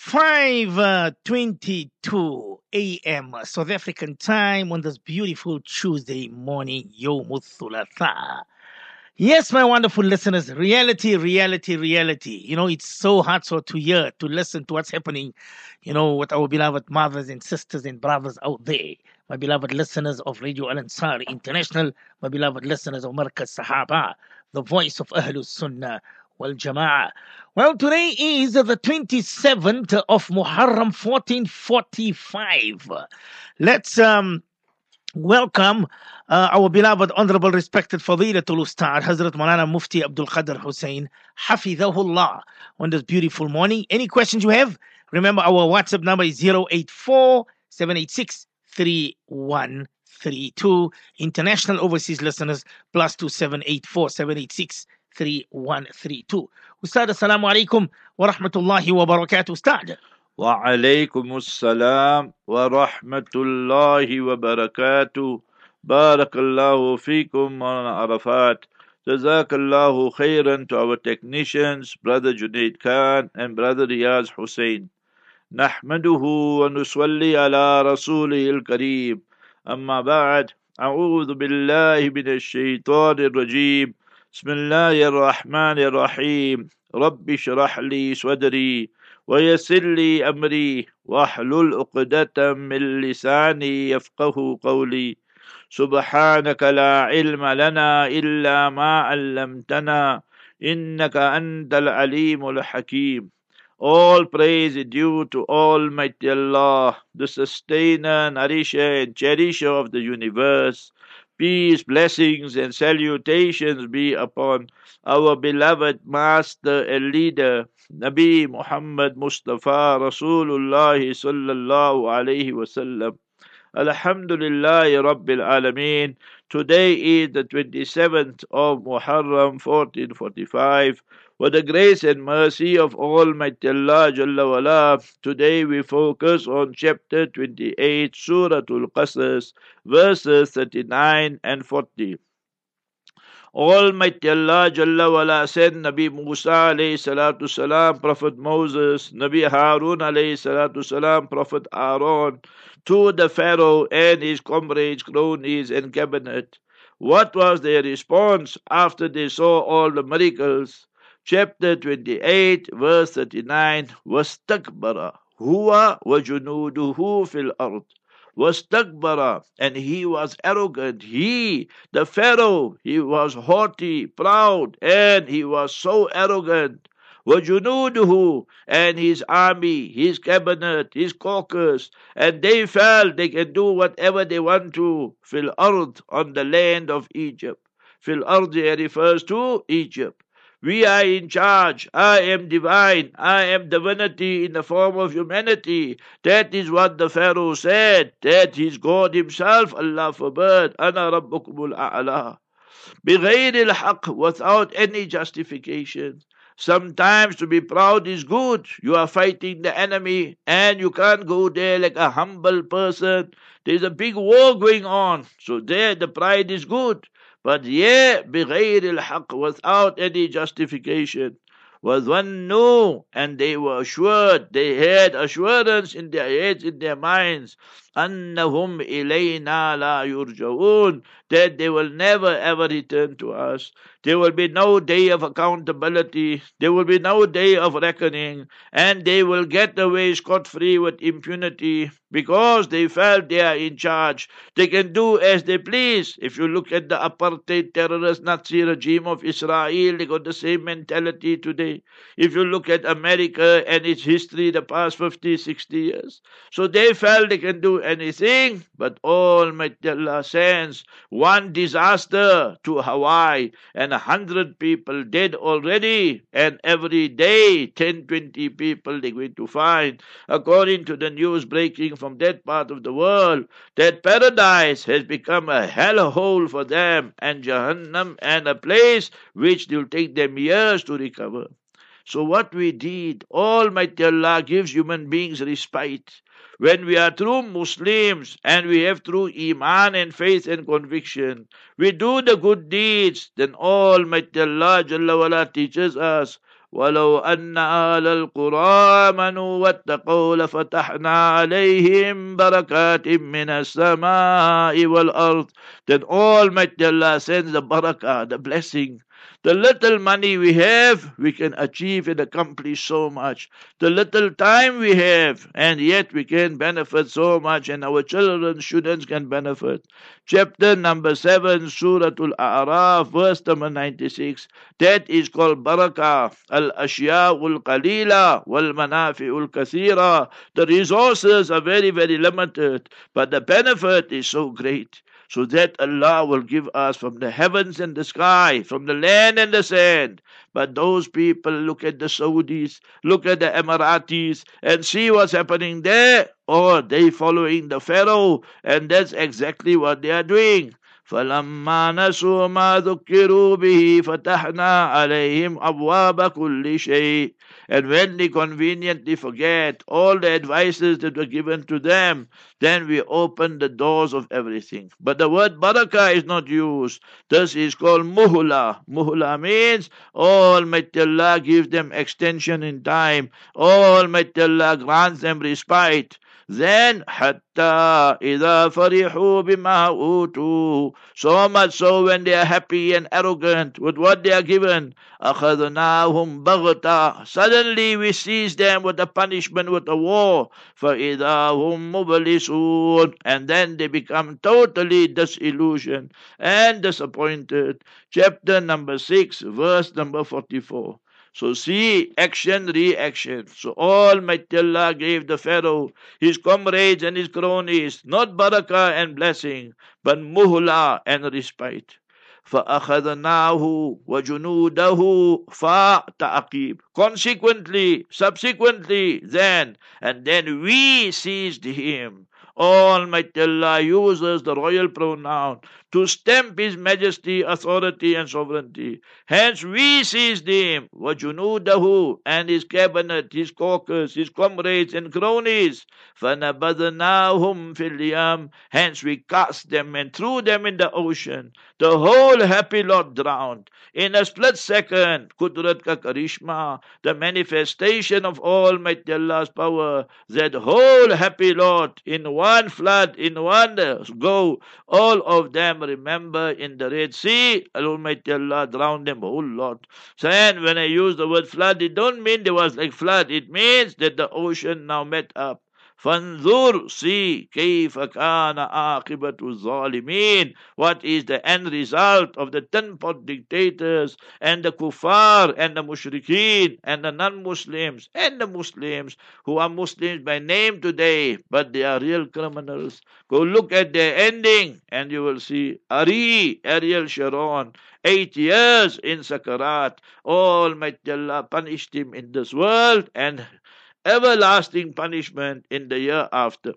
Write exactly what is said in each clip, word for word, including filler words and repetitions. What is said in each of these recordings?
five twenty-two a m South African time on this beautiful Tuesday morning, Yom Thulatha. Yes, my wonderful listeners, reality, reality, reality. You know, it's so hard so to hear, to listen to what's happening, you know, with our beloved mothers and sisters and brothers out there. My beloved listeners of Radio Al Ansar International, my beloved listeners of Markaz Sahaba, the voice of Ahlus Sunnah wal Jama'ah. Well, today is the twenty-seventh of Muharram fourteen forty-five. Let's um welcome uh, our beloved, honorable, respected Fadilatul Ustad, Hazrat Malana Mufti Abdul Qadir Hussein, Hafidhahullah, on this beautiful morning. Any questions you have? Remember, our WhatsApp number is zero eight four, seven eight six, three one three two. International overseas listeners, plus two seven eight four, seven eight six, three one three two. Ustad, assalamu alaikum wa rahmatullahi wa barakatuh, Ustad. وعليكم السلام ورحمة الله وبركاته. بارك الله فيكم on Arafat. جزاك الله خيرا to our technicians, Brother Junaid Khan and Brother Riyaz Hussein. نحمده ونصلي على رسوله الكريم. أما بعد أعوذ بالله من الشيطان الرجيم. بسم الله الرحمن الرحيم. رب اشرح لي صدري ويسر لي أمري واحلل عقدة من لساني يفقه قولي. سبحانك لا علم لنا إلا ما علمتنا إنك أنت العليم الحكيم. All praise is due to Almighty Allah, the sustainer, nourisher and cherisher of the universe. Peace, blessings and salutations be upon our beloved master and leader, Nabi Muhammad Mustafa Rasulullah sallallahu alayhi wasallam. Alhamdulillah Rabbil Alameen. Today is the twenty-seventh of Muharram fourteen forty-five. With the grace and mercy of Almighty Allah Jalla wala, today we focus on chapter twenty-eight, Suratul Qasas, verses thirty-nine and forty. Almighty Allah Jalla wala sent Nabi Musa alayhi salatu salam, Prophet Moses, Nabi Harun alayhi salatu salam, Prophet Aaron, to the Pharaoh and his comrades, cronies and cabinet. What was their response after they saw all the miracles? Chapter twenty-eight, verse thirty-nine, وَاسْتَكْبَرَ هُوَ وَجُنُودُهُ فِي الْأَرْضِ. وَاسْتَكْبَرَ, and he was arrogant. He, the Pharaoh, he was haughty, proud, and he was so arrogant. وَجُنُودُهُ, and his army, his cabinet, his caucus, and they felt they can do whatever they want to. فِي الْأَرْضِ, on the land of Egypt. فِي الْأَرْضِ refers to Egypt. We are in charge. I am divine. I am divinity in the form of humanity. That is what the Pharaoh said. That is God himself. Allah forbid. Ana rabbukumul a'la. بغير الحق, without any justification. Sometimes to be proud is good. You are fighting the enemy and you can't go there like a humble person. There's a big war going on. So there the pride is good. But yeah, بغير الحق, without any justification. وَظَنُّوا, and they were assured, they had assurance in their heads, in their minds, أَنَّهُمْ إِلَيْنَا لَا يُرْجَعُونَ, that they will never ever return to us. There will be no day of accountability. There will be no day of reckoning. And they will get away scot-free with impunity because they felt they are in charge. They can do as they please. If you look at the apartheid terrorist Nazi regime of Israel, they got the same mentality today. If you look at America and its history the past fifty, sixty years. So they felt they can do anything, but Almighty Allah sends one disaster to Hawaii and a hundred people dead already, and every day ten, twenty people they're going to find. According to the news breaking from that part of the world, that paradise has become a hellhole for them, and Jahannam, and a place which will take them years to recover. So what we did, Almighty Allah gives human beings respite. When we are true Muslims and we have true Iman and faith and conviction, we do the good deeds, then Almighty Allah Jalla wala teaches us, ولو أن أهل القرى آمنوا واتقوا لفتحنا عليهم بركات من السماء والأرض. Then Almighty Allah sends the barakah, the blessing. The little money we have, we can achieve and accomplish so much. The little time we have, and yet we can benefit so much, and our children, students can benefit. Chapter number seven, Surah Al-A'raf, verse number ninety-six. That is called barakah. Al-ashya'ul qalila wal manafi'ul kathira. The resources are very, very limited, but the benefit is so great. So that Allah will give us from the heavens and the sky, from the land and the sand. But those people, look at the Saudis, look at the Emiratis, and see what's happening there. Or they following the Pharaoh, and that's exactly what they are doing. فَلَمَّا نَسُوا مَا ذُكِّرُوا بِهِ فَتَحْنَا عَلَيْهِمْ أَبْوَابَ كُلِّ شَيْءٍ. And when they conveniently forget all the advices that were given to them, then we open the doors of everything. But the word barakah is not used. This is called muhla. Muhla means Almighty Allah gives them extension in time. Almighty Allah grants them respite. Then hatta idha farihu bima utu. So much so when they are happy and arrogant with what they are given, akhadnahum baghta. Suddenly we seize them with a punishment, with a war. فَإِذَا هُمْ مُبْلِسُونَ. And then they become totally disillusioned and disappointed. Chapter number six, verse number forty-four. So see, action, reaction. So Almighty Allah gave the Pharaoh, his comrades and his cronies, not barakah and blessing, but muhla and respite. فَأَخَذْنَاهُ وَجُنُودَهُ فَتَعْقِيب. Consequently, subsequently, then, and then we seized him. Almighty Allah uses the royal pronoun to stamp His majesty, authority and sovereignty. Hence we seized him, وَجُنُودَهُ, and his cabinet, his caucus, his comrades and cronies. فَنَبَذْنَاهُمْ فِي الْيَمِّ. Hence we cast them and threw them in the ocean. The whole happy lot drowned. In a split second, Qudrat ka karishma, the manifestation of Almighty Allah's power, that whole happy lot in one flood, in one go, all of them, remember, in the Red Sea, Almighty Allah drowned them a whole lot. So and when I use the word flood, it don't mean there was like flood. It means that the ocean now met up. فانظر, see, كيف كان عاقبة الظالمين. What is the end result of the ten-pot dictators and the kuffar and the mushrikeen and the non-Muslims and the Muslims who are Muslims by name today, but they are real criminals. Go look at their ending and you will see Ari, Ariel Sharon, eight years in Sakarat. Almighty Allah punished him in this world and everlasting punishment in the year after.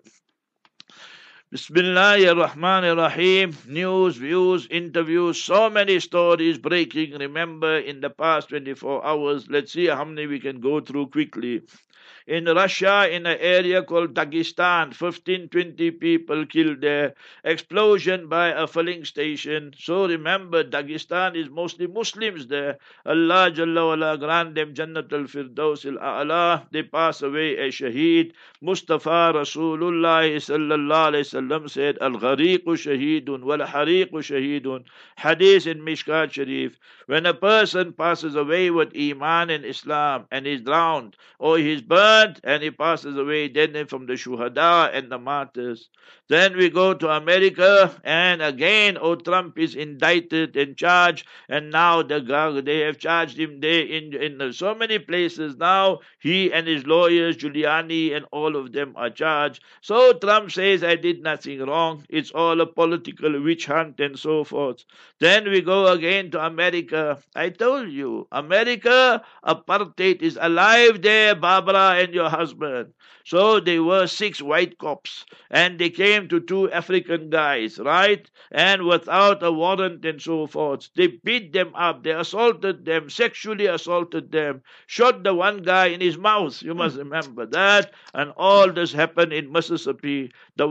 Bismillahir Rahmanir Rahim. News, views, interviews, so many stories breaking. Remember, in the past twenty-four hours, let's see how many we can go through quickly. In Russia, in an area called Dagestan, fifteen, twenty people killed there. Explosion by a filling station. So remember, Dagestan is mostly Muslims there. Allah Jalla wala grant them Jannat al-Firdaus al-A'la. They pass away as shaheed. Mustafa Rasulullah sallallahu alayhi wasallam said, Al-Ghariqu shaheedun wal-Hariqu shaheedun. Hadith in Mishkat Sharif. When a person passes away with Iman and Islam and is drowned or he is burned and he passes away, then from the Shuhada and the martyrs. Then we go to America and again, oh, Trump is indicted and charged, and now the they have charged him there in, in so many places. Now he and his lawyers, Giuliani and all of them are charged. So Trump says, I did nothing wrong. It's all a political witch hunt and so forth. Then we go again to America. I told you, America, apartheid is alive there, Barbara and your husband. So there were six white cops and they came to two African guys, right? And without a warrant and so forth, they beat them up, they assaulted them, sexually assaulted them, shot the one guy in his mouth. You must remember that. And all this happened in Mississippi. The whitey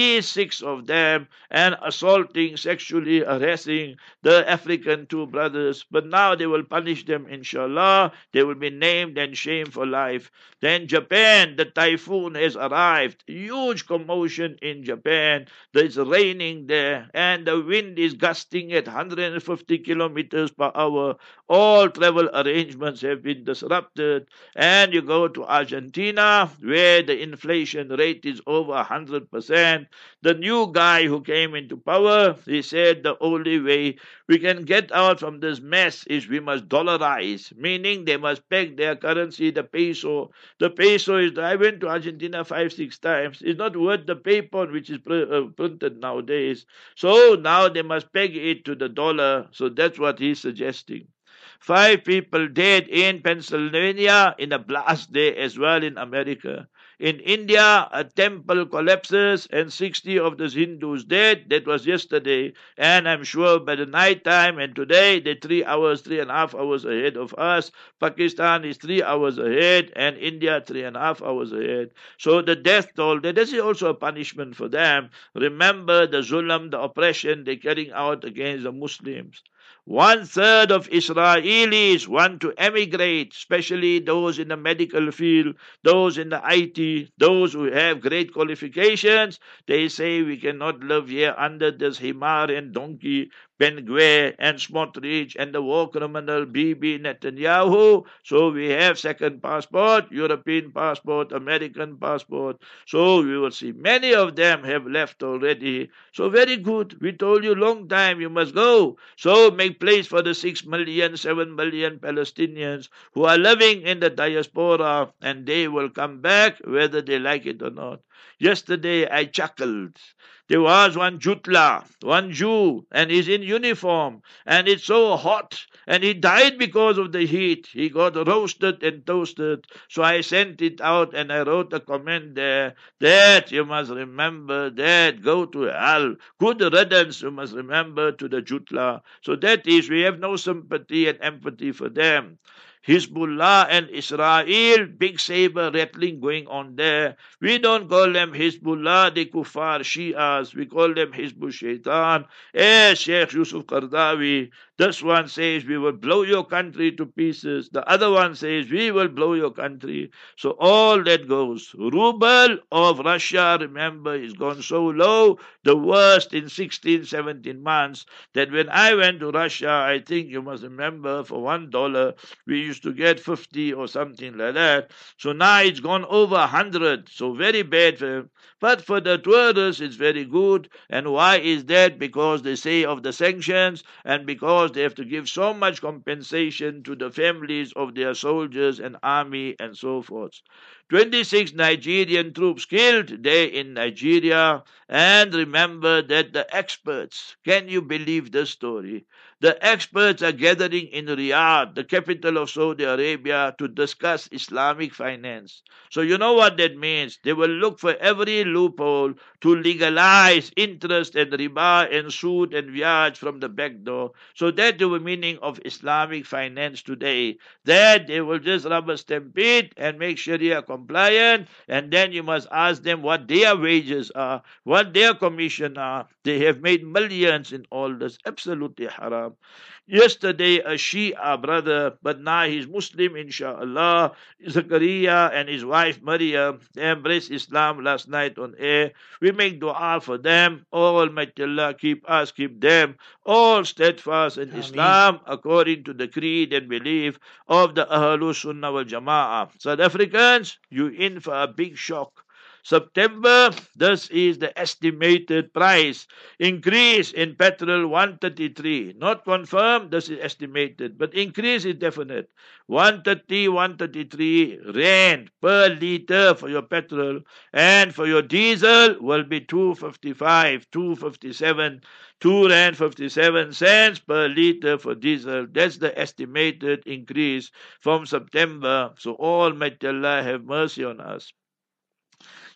twenty-six of them, and assaulting, sexually harassing the African two brothers. But now they will punish them, inshallah. They will be named and shamed for life. Then Japan, the typhoon has arrived. Huge commotion in Japan. It's raining there, and the wind is gusting at one hundred fifty kilometers per hour. All travel arrangements have been disrupted. And you go to Argentina, where the inflation rate is over one hundred percent. The new guy who came into power, he said the only way we can get out from this mess is we must dollarize, meaning they must peg their currency, the peso. The peso is, I went to Argentina five, six times. It's not worth the paper which is pr- uh, printed nowadays. So now they must peg it to the dollar. So that's what he's suggesting. Five people dead in Pennsylvania in a blast day as well in America. In India, a temple collapses and sixty of the Hindus dead. That was yesterday. And I'm sure by the night time and today, they're three hours, three and a half hours ahead of us. Pakistan is three hours ahead and India three and a half hours ahead. So the death toll, that is also a punishment for them. Remember the zulm, the oppression they're carrying out against the Muslims. One third of Israelis want to emigrate, especially those in the medical field, those in the I T, those who have great qualifications. They say we cannot live here under this Himar and donkey, Ben-Gvir and Smotrich and the war criminal Bibi Netanyahu. So we have second passport, European passport, American passport. So we will see many of them have left already. So very good. We told you long time you must go. So make place for the six million, seven million Palestinians who are living in the diaspora, and they will come back whether they like it or not. Yesterday I chuckled. There was one Jutla, one Jew, and he's in uniform, and it's so hot, and he died because of the heat. He got roasted and toasted. So I sent it out, and I wrote a comment there that you must remember that, go to hell. Good riddance, you must remember, to the Jutla. So that is, we have no sympathy and empathy for them. Hezbollah and Israel, big saber rattling going on there. We don't call them Hezbollah, the Kuffar Shias. We call them Hizbul Shaitan. Eh, Sheikh Yusuf Qardawi. This one says, we will blow your country to pieces. The other one says, we will blow your country. So all that goes. Ruble of Russia, remember, is gone so low, the worst in sixteen, seventeen months, that when I went to Russia, I think you must remember, for one dollar, we used to get fifty or something like that. So now it's gone over one hundred. So very bad for him. But for the tourists, it's very good. And why is that? Because they say of the sanctions, and because they have to give so much compensation to the families of their soldiers and army and so forth. twenty-six Nigerian troops killed there in Nigeria. And remember that the experts, can you believe this story? The experts are gathering in Riyadh, the capital of Saudi Arabia, to discuss Islamic finance. So you know what that means. They will look for every loophole to legalize interest and riba and sood and viaj from the back door. So that's the meaning of Islamic finance today. That they will just rubber stamp it and make Sharia compliant, and then you must ask them what their wages are, what their commission are. They have made millions in all this. Absolutely haram. Yesterday, a Shia brother, but now he's Muslim, inshallah, Zakaria and his wife Maryam, they embraced Islam last night on air. We make dua for them. Almighty Allah keep us, keep them all steadfast in Ameen. Islam according to the creed and belief of the Ahlul Sunnah wal Jama'ah. South Africans, you in for a big shock. September, this is the estimated price increase in petrol one thirty-three. Not confirmed, this is estimated, but increase is definite. one thirty, one thirty-three rand per liter for your petrol, and for your diesel will be two fifty-five, two fifty-seven, two rand fifty-seven cents per liter for diesel. That's the estimated increase from September. So Almighty Allah have mercy on us.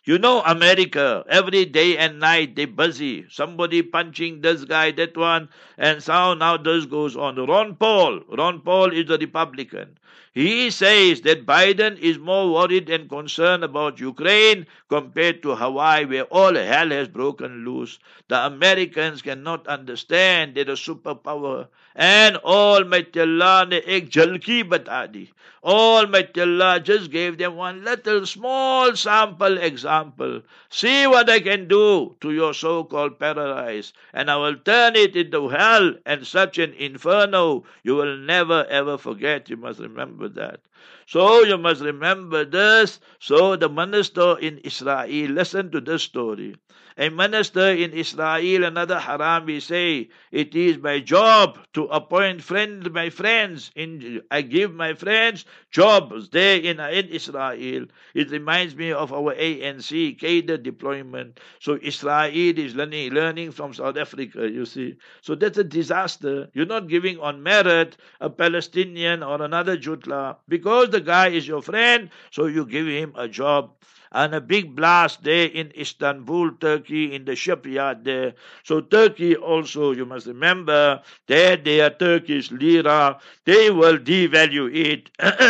You know, America, every day and night they busy. Somebody punching this guy, that one, and so now this goes on. Ron Paul, Ron Paul is a Republican. He says that Biden is more worried and concerned about Ukraine compared to Hawaii, where all hell has broken loose. The Americans cannot understand they're a superpower. And Almighty Allah ne ek jhalki bata di. Almighty Allah just gave them one little small sample example. See what I can do to your so-called paradise, and I will turn it into hell and such an inferno you will never ever forget. You must remember that. So you must remember this. So the minister in Israel, listen to this story. A minister in Israel, another Harami, say, it is my job to appoint friend, my friends. In, I give my friends jobs there in, in Israel. It reminds me of our A N C, cadre deployment. So Israel is learning, learning from South Africa, you see. So that's a disaster. You're not giving on merit a Palestinian or another Jutla. Because the guy is your friend, so you give him a job. And a big blast there in Istanbul, Turkey, in the shipyard there. So Turkey also, you must remember, there they are Turkish lira. They will devalue it.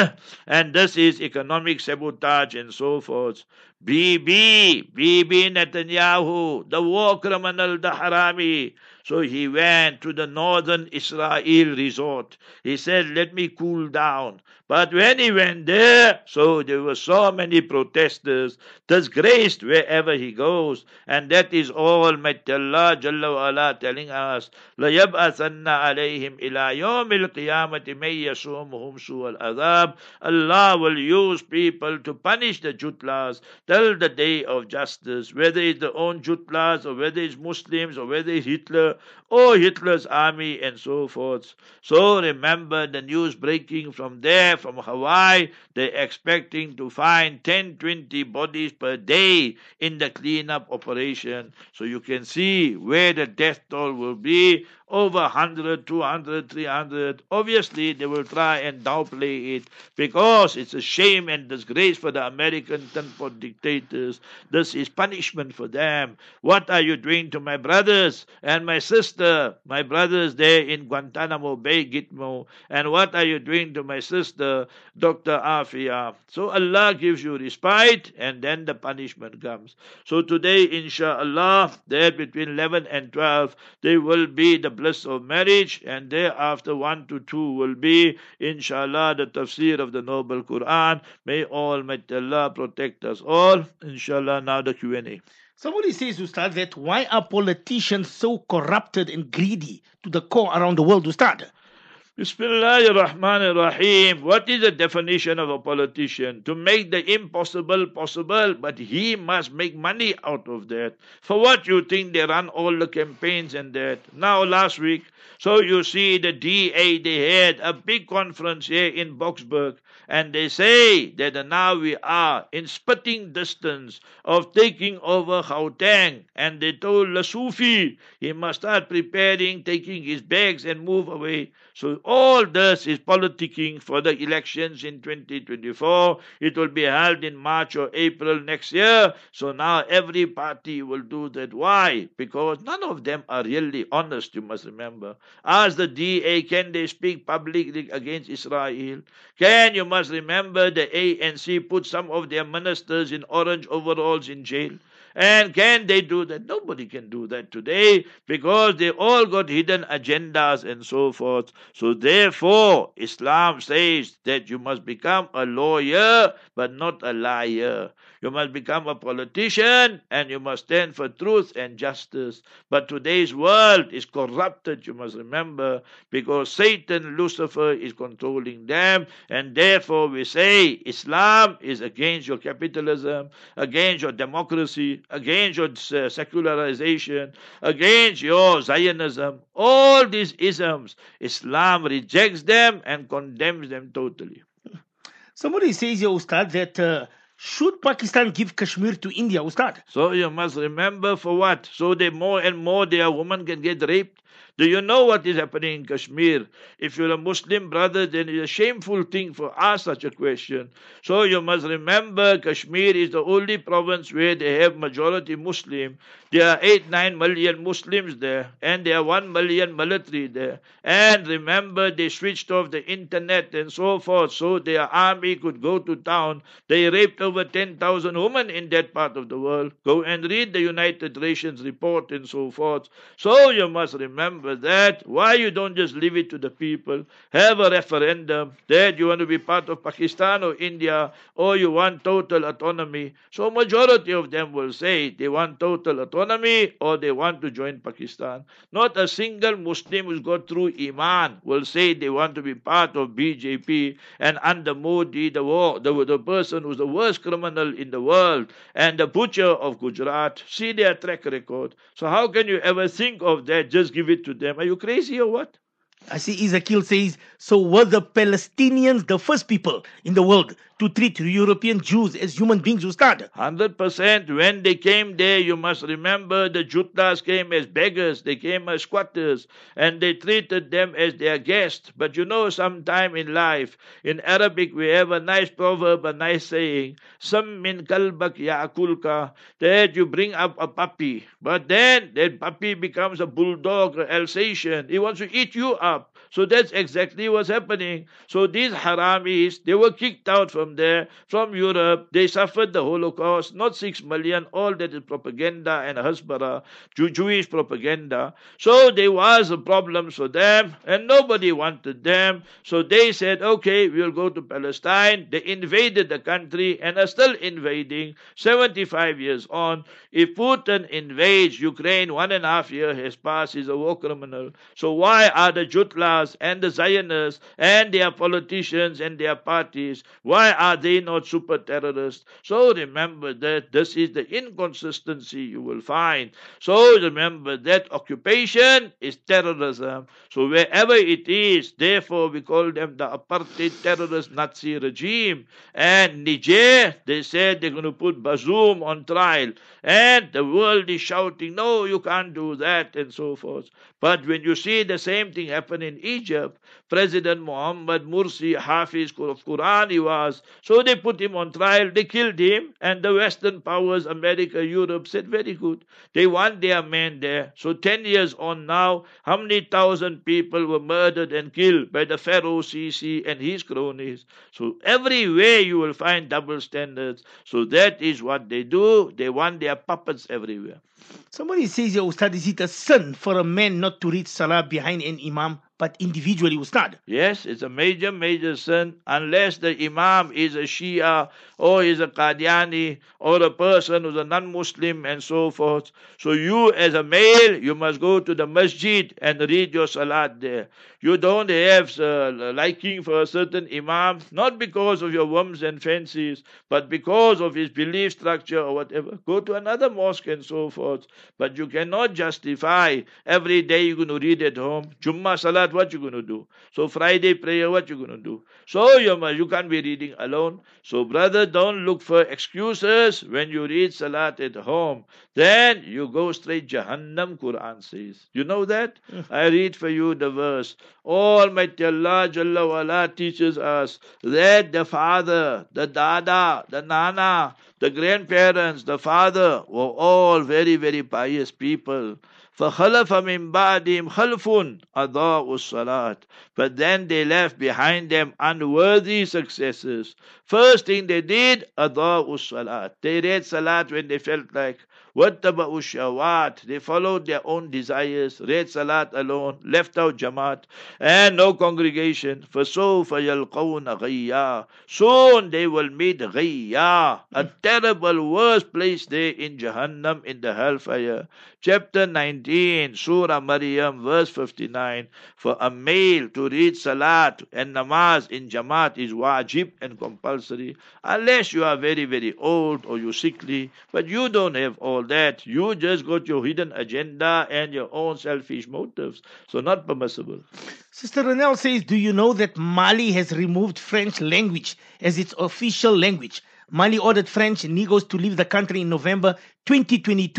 And this is economic sabotage and so forth. Bibi, Bibi Netanyahu, the war criminal, the Harami. So he went to the northern Israel resort. He said, let me cool down. But when he went there, so there were so many protesters, disgraced wherever he goes. And that is Almighty Allah Jalla wa Ala telling us, لَيَبْعَثَنَّ عَلَيْهِمْ إِلَى يَوْمِ الْقِيَامَةِ مَنْ يَسُومُهُمْ سُوءَ الْعَذَابِ. Allah will use people to punish the Jutlas till the day of justice, whether it's their own Jutlas or whether it's Muslims or whether it's Hitler or Hitler's army and so forth. So remember the news breaking from there, from Hawaii, they're expecting to find ten, twenty bodies per day in the cleanup operation. So you can see where the death toll will be. Over one hundred, two hundred, three hundred. Obviously, they will try and downplay it because it's a shame and disgrace for the American ten-pot dictators. This is punishment for them. What are you doing to my brothers and my sister? My brothers there in Guantanamo Bay, Gitmo. And what are you doing to my sister, Doctor Afia? So Allah gives you respite and then the punishment comes. So today, inshallah, there between eleven and twelve, there will be the bliss of marriage, and thereafter one to two will be, inshallah, the tafsir of the noble Quran. May Almighty Allah protect us all. Inshallah, now the Q and A. Somebody says, Ustad, that why are politicians so corrupted and greedy to the core around the world, Ustad? Bismillahir Rahmanir Rahim. What is the definition of a politician? To make the impossible possible, but he must make money out of that. For what you think they run all the campaigns and that? Now last week, so you see the D A, they had a big conference here in Boksburg, and they say that now we are in spitting distance of taking over Gauteng, and they told Lasufi he must start preparing, taking his bags and move away. So all this is politicking for the elections in twenty twenty-four. It will be held in March or April next year. So now every party will do that. Why? Because none of them are really honest, you must remember. Ask the D A, can they speak publicly against Israel? Can, you must remember, the A N C put some of their ministers in orange overalls in jail? And can they do that? Nobody can do that today because they all got hidden agendas and so forth. So therefore, Islam says that you must become a lawyer but not a liar. You must become a politician and you must stand for truth and justice. But today's world is corrupted, you must remember, because Satan, Lucifer, is controlling them. And therefore we say Islam is against your capitalism, against your democracy, against your uh, secularization, against your Zionism. All these isms, Islam rejects them and condemns them totally. Somebody says here, Ustad, that uh, should Pakistan give Kashmir to India, Ustad? So you must remember for what? So they more and more their women can get raped. Do you know what is happening in Kashmir? If you're a Muslim brother, then it's a shameful thing for ask such a question. So you must remember Kashmir is the only province where they have majority Muslim. There are eight, nine million Muslims there, and there are one million military there. And remember, they switched off the internet and so forth, so their army could go to town. They raped over ten thousand women in that part of the world. Go and read the United Nations report and so forth. So you must remember that. Why you don't just leave it to the people? Have a referendum that you want to be part of Pakistan or India, or you want total autonomy. So majority of them will say they want total autonomy or they want to join Pakistan. Not a single Muslim who's got through Iman will say they want to be part of B J P and under Modi, the, war, the, the person who's the worst criminal in the world and the butcher of Gujarat. See their track record. So how can you ever think of that? Just give it to them. Are you crazy or what? I see Ezekiel says, so were the Palestinians the first people in the world to treat European Jews as human beings who started? one hundred percent. When they came there, you must remember the Jutlas came as beggars, they came as squatters, and they treated them as their guests. But you know, sometime in life, in Arabic, we have a nice proverb, a nice saying, Sam min kalbak ya'kulka, that you bring up a puppy, but then that puppy becomes a bulldog or Alsatian. He wants to eat you up. So that's exactly what's happening. So these haramis, they were kicked out from there, from Europe. They suffered the Holocaust, not six million, all that is propaganda and hasbara, Jew- Jewish propaganda. So there was a problem for them, and nobody wanted them. So they said, okay, we'll go to Palestine. They invaded the country and are still invading, seventy-five years on. If Putin invades Ukraine, one and a half year has passed, he's a war criminal. So why are the Jutlas and the Zionists and their politicians and their parties, why are they not super terrorists? So remember that this is the inconsistency you will find. So remember that occupation is terrorism. So wherever it is, therefore we call them the apartheid terrorist Nazi regime. And Niger, they said they're going to put Bazoum on trial. And the world is shouting, no, you can't do that, and so forth. But when you see the same thing happen in Egypt, President Muhammad Mursi, Hafiz of Quran he was, so they put him on trial, they killed him, and the Western powers, America, Europe, said very good. They want their men there. So ten years on now, how many thousand people were murdered and killed by the Pharaoh Sisi and his cronies? So everywhere you will find double standards. So that is what they do. They want their puppets everywhere. Somebody says, "Ya Ustad, is it a sin for a man not to read Salah behind an Imam, but individually Ustad?" Yes, it's a major, major sin unless the Imam is a Shia or is a Qadiani or a person who's a non-Muslim and so forth. So you as a male, you must go to the masjid and read your Salat there. You don't have uh, liking for a certain Imam, not because of your whims and fancies, but because of his belief structure or whatever. Go to another mosque and so forth. But you cannot justify every day you're going to read at home. Jummah Salat, what you going to do? So Friday prayer, what you going to do? So you, must, you can't be reading alone. So brother, don't look for excuses when you read Salat at home. Then you go straight Jahannam, Quran says. You know that? I read for you the verse. Almighty Allah Jalla wala teaches us that the father, the dada, the nana, the grandparents, the father were all very, very pious people. فَخَلَفَ مِنْ بَعْدِهِمْ خَلْفٌ أَضَاعُوا الصَّلَاةِ. But then they left behind them unworthy successors. First thing they did, أَضَاعُوا الصَّلَاةِ. They read Salat when they felt like. وَاتَّبَعُوا الشَّهَوَاتِ. They followed their own desires, read Salat alone, left out Jamaat, and no congregation. فَسَوْفَ يَلْقَوْنَ غَيَّا. Soon they will meet غَيَّا, a terrible worst place there in Jahannam, in the hellfire. Chapter nineteen, Surah Maryam, verse fifty-nine. For a male to read Salat and Namaz in Jamaat is wajib and compulsory, unless you are very, very old or you sickly, but you don't have all that. You just got your hidden agenda and your own selfish motives. So not permissible. Sister Renelle says, do you know that Mali has removed French language as its official language? Mali ordered French Negros to leave the country in November twenty twenty-two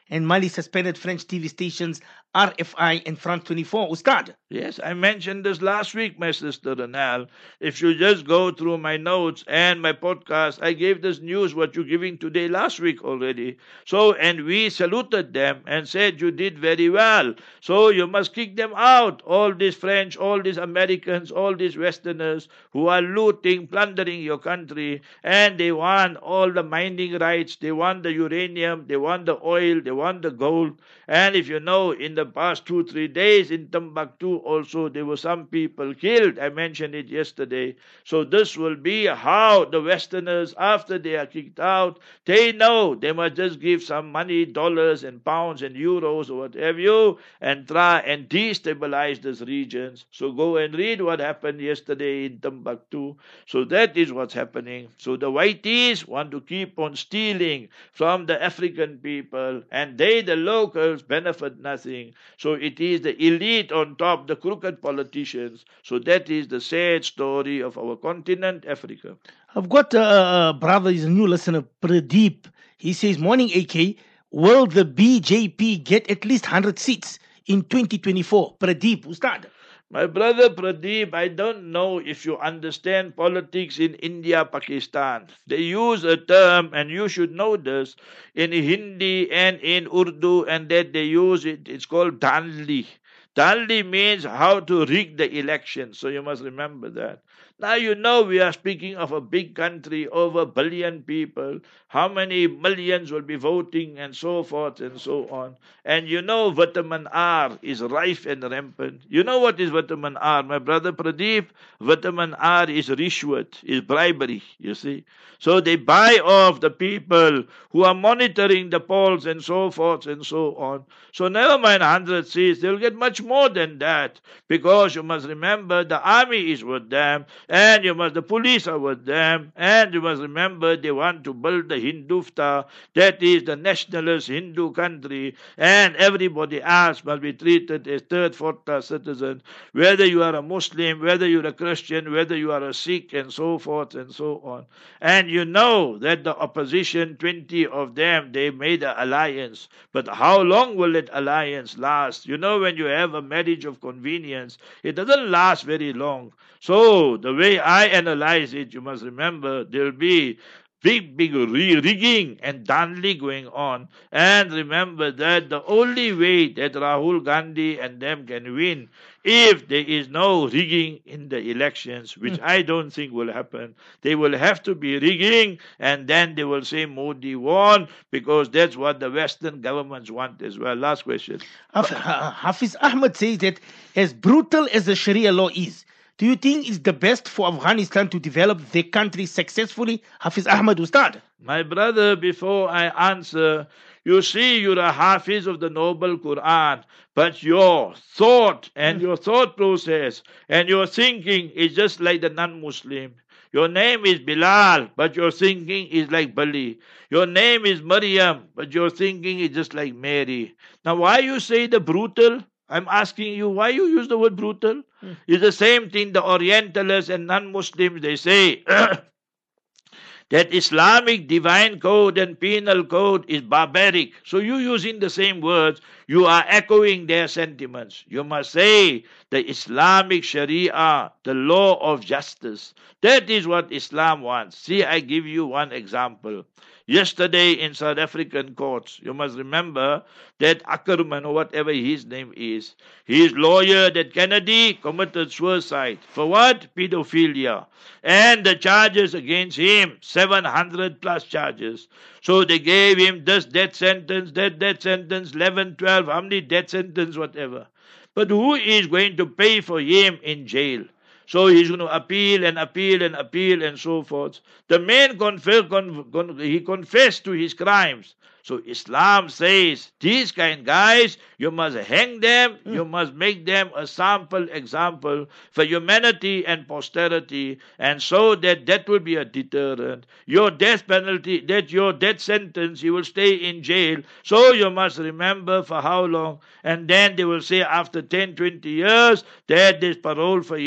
and Mali suspended French T V stations R F I and France twenty-four. Ustad. Yes, I mentioned this last week, my sister Renal. If you just go through my notes and my podcast, I gave this news what you're giving today last week already. So, and we saluted them and said you did very well. So you must kick them out. All these French, all these Americans, all these Westerners who are looting, plundering your country, and they want all the mining rights, they want the uranium, they want the oil, they want the gold. And if you know, in the past two, three days in Timbuktu also, there were some people killed. I mentioned it yesterday. So this will be how the Westerners, after they are kicked out, they know they must just give some money, dollars and pounds and euros or whatever you, and try and destabilize these regions. So go and read what happened yesterday in Timbuktu. So that is what's happening. So the whiteys want to keep on stealing from the African people, and they, the locals, benefit nothing. So it is the elite on top, the crooked politicians. So that is the sad story of our continent, Africa. I've got a uh, brother, he's a new listener, Pradeep. He says, morning A K, will the B J P get at least one hundred seats in twenty twenty-four? Pradeep, Ustad. My brother Pradeep, I don't know if you understand politics in India, Pakistan. They use a term, and you should know this, in Hindi and in Urdu, and that they use it, it's called Dhandli. Dhandli means how to rig the election, so you must remember that. Now you know we are speaking of a big country, over a billion people, how many millions will be voting and so forth and so on. And you know vitamin R is rife and rampant. You know what is vitamin R, my brother Pradeep? Vitamin R is rishwat, is bribery, you see. So they buy off the people who are monitoring the polls and so forth and so on. So never mind one hundred seats, they'll get much more than that, because you must remember the army is with them, and you must, the police are with them, and you must remember they want to build the Hindutva, that is the nationalist Hindu country, and everybody else must be treated as third, fourth class citizens, whether you are a Muslim, whether you're a Christian, whether you are a Sikh, and so forth and so on. And you know that the opposition, twenty of them, they made an alliance. But how long will that alliance last? You know, when you have a marriage of convenience, it doesn't last very long. So the way I analyze it, you must remember, there will be big, big rigging and Dhandli going on. And remember that the only way that Rahul Gandhi and them can win, if there is no rigging in the elections, which I don't think will happen, they will have to be rigging, and then they will say Modi won, because that's what the Western governments want as well. Last question. Hafiz Ahmed says that as brutal as the Sharia law is, do you think it's the best for Afghanistan to develop their country successfully? Hafiz Ahmed, Ustad. My brother, before I answer, you see, you're a Hafiz of the Noble Quran, but your thought and your thought process and your thinking is just like the non-Muslim. Your name is Bilal, but your thinking is like Bali. Your name is Maryam, but your thinking is just like Mary. Now, why you say the brutal? I'm asking you, why you use the word brutal? Hmm. It's the same thing the Orientalists and non-Muslims, they say that Islamic divine code and penal code is barbaric. So you using the same words, you are echoing their sentiments. You must say the Islamic Sharia, the law of justice. That is what Islam wants. See, I give you one example. Yesterday in South African courts, you must remember that Ackerman, or whatever his name is, his lawyer, that Kennedy, committed suicide. For what? Pedophilia. And the charges against him, seven hundred plus charges. So they gave him this death sentence, that death sentence, eleven, twelve, how many death sentence, whatever. But who is going to pay for him in jail? So he's going to appeal and appeal and appeal and so forth. The man confess, con, con, he confessed to his crimes. So Islam says, these kind of guys, you must hang them, mm. you must make them a sample example for humanity and posterity, and so that that will be a deterrent. Your death penalty, that your death sentence, you will stay in jail. So you must remember for how long, and then they will say after ten, twenty years that there's parole for him and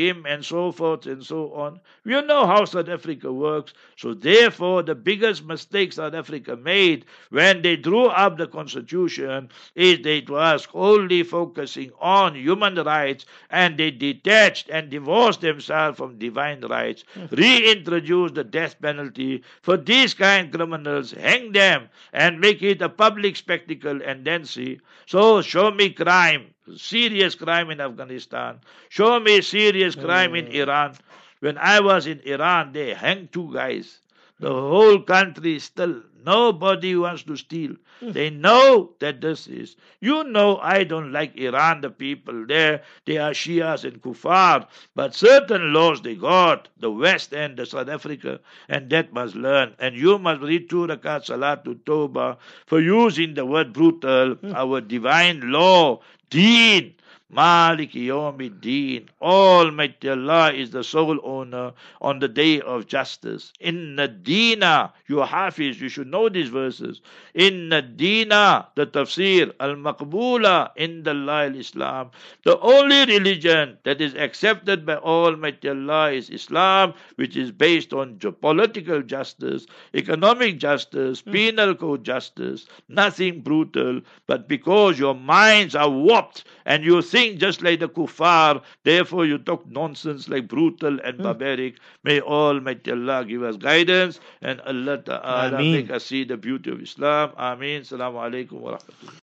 so forth and so on. You know how South Africa works. So therefore, the biggest mistake South Africa made when they drew up the constitution is that it was only focusing on human rights, and they detached and divorced themselves from divine rights, reintroduced the death penalty for these kind of criminals, hang them and make it a public spectacle, and then see. So show me crime, serious crime in Afghanistan. Show me serious crime in Iran. When I was in Iran, they hanged two guys. The whole country still, nobody wants to steal. They know that this is. You know I don't like Iran, the people there. They are Shias and Kuffar. But certain laws they got, the West and the South Africa, and that must learn. And you must read two rakat Salatul Tawbah for using the word brutal, our divine law, deen. Maliki Yawmiddin. Almighty Allah is the sole owner on the day of justice. Inna Dina, you Hafiz, you should know these verses. Inna Dina, the tafsir, al-maqbula, inda Allah al-Islam. The only religion that is accepted by Almighty Allah is Islam, which is based on political justice, economic justice, penal code justice, nothing brutal. But because your minds are warped and you think just like the kuffar, therefore you talk nonsense like brutal and barbaric. May Almighty Allah give us guidance, and Allah Ta'ala Ameen. make us see the beauty of Islam. Ameen. Assalamu alaikum wa rahmatullah.